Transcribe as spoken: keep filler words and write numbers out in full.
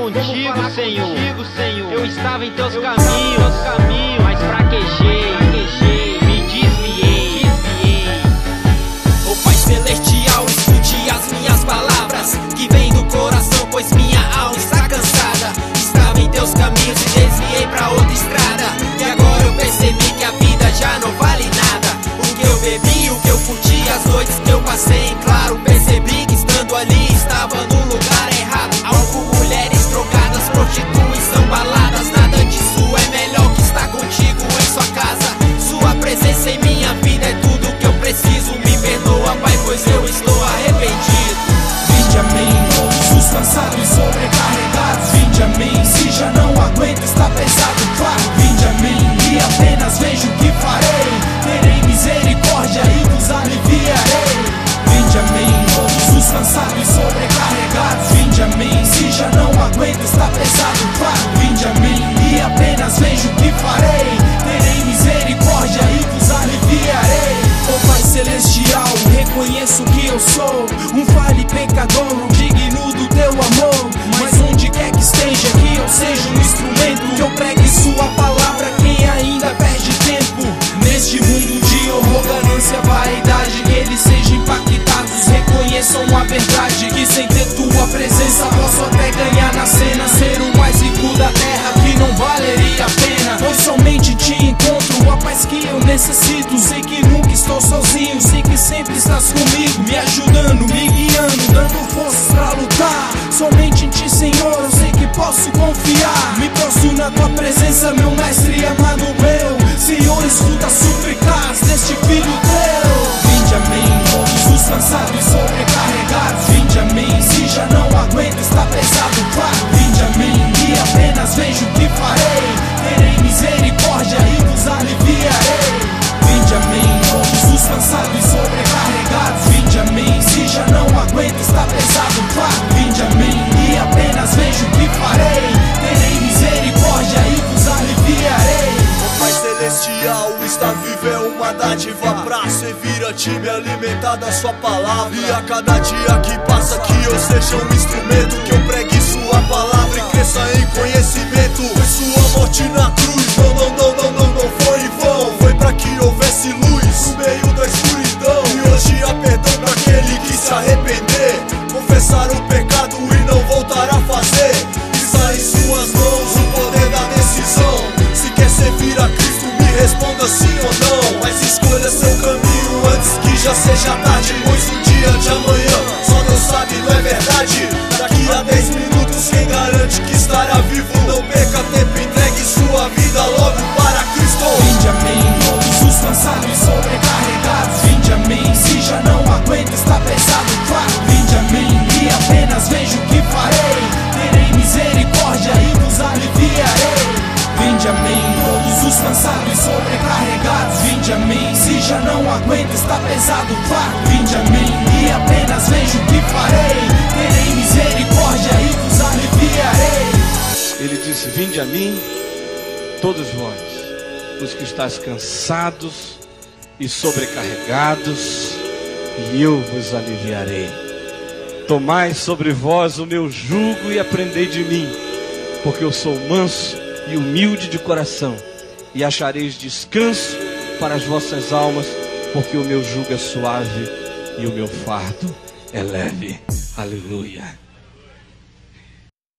contigo, Senhor. Eu estava em teus caminhos, caminhos, mas fraquejei, fraquejei, me desviei, desviei. Ô Pai Celestial, escute as minhas palavras que vêm do coração, pois minha alma está cansada. Estava em teus caminhos e desviei pra outra estrada, e agora eu percebi que a vida já não vale nada. O que eu bebi, o que eu curti, as noites que eu passei em claro, percebi que estando ali estava no lugar errado. Álcool, mulheres drogadas, prostituição, baladas, nada disso é melhor que estar contigo em sua casa. Sua presença em minha vida é tudo que eu preciso. Me perdoa, Pai, pois eu estou arrependido. Vinde a mim, todos os cansados e sobrecarregados. Vinde a mim, se já não aguento, está pesado, claro. Vinde a mim e apenas vejo o que farei. Terei misericórdia e vos aliviarei. Vinde a mim, todos os cansados e sobrecarregados. Vinde a mim, se já não aguento, está pesado, claro. Vinde a mim e apenas vejo o que farei. Terei misericórdia e vos aliviarei. Ó Pai Celestial, reconheço que eu sou um falho pecador, não digno do teu amor. Mas onde quer que esteja, que eu seja um instrumento, que eu pregue sua palavra, quem ainda perde tempo. Neste mundo de horror, ganância, vaidade, que eles sejam impactados, reconheçam a verdade, que sem ter tua presença posso até ganhar na cena, ser o mais rico da terra, que não valeria a pena. Pois somente te encontro a paz que eu necessito. Sei que nunca estou sozinho, sei que sempre estás comigo, me ajudando, me guiando, dando forças pra lutar. Somente em ti, Senhor, eu sei que posso confiar. Me prostro na tua presença, meu mestre amado meu. Senhor, escuta as súplicas deste filho teu. Vinde a mim, todos os cansados e sobrecarregados. Vinde a mim, se já não aguento, está pesado, claro. Vinde a mim e apenas vejo o que farei. Terei misericórdia e vos aliviarei. Vinde a mim, todos os cansados e sobrecarregados. Vinde a mim, se já não aguento, está pesado, claro. Vinde a mim e apenas vejo o que farei. Terei misericórdia e vos aliviarei. Pai Celestial, estar vivo é uma dádiva. Pra servir a ti, me alimentar da sua palavra. E a cada dia que passa, que eu seja um instrumento, que eu pregue sua palavra e cresça em conhecimento. Foi sua morte na cruz, não, não, não, não, não, não foi em vão. Foi pra que houvesse luz no meio da escuridão. E hoje há perdão pra aquele que se arrepender, confessar o pecado e não voltar a fazer. Está em suas mãos o poder da decisão. Se quer servir a Cristo, me responda sim ou não. Mas escolha seu caminho antes que já seja tarde, pois o dia de amanhã só Deus sabe, não é verdade? Daqui a dez minutos quem garante que estará vivo? Não perca tempo, entregue sua vida logo para Cristo. Vinde a mim, todos os cansados e sobrecarregados. Vinde a mim, se já não aguento, está pesado, claro. Vinde a mim e apenas vejo o que farei. Terei misericórdia e vos aliviarei. Vinde a mim, todos os cansados e sobrecarregados. Vinde a mim, se já não aguento, está pesado, claro. Vinde a mim e apenas vejo o que farei. Terei misericórdia e vos aliviarei. Ele disse: vinde a mim, todos vós, os que estáis cansados e sobrecarregados, e eu vos aliviarei. Tomai sobre vós o meu jugo e aprendei de mim, porque eu sou manso e humilde de coração, e achareis descanso para as vossas almas, porque o meu jugo é suave e o meu fardo é leve. Aleluia.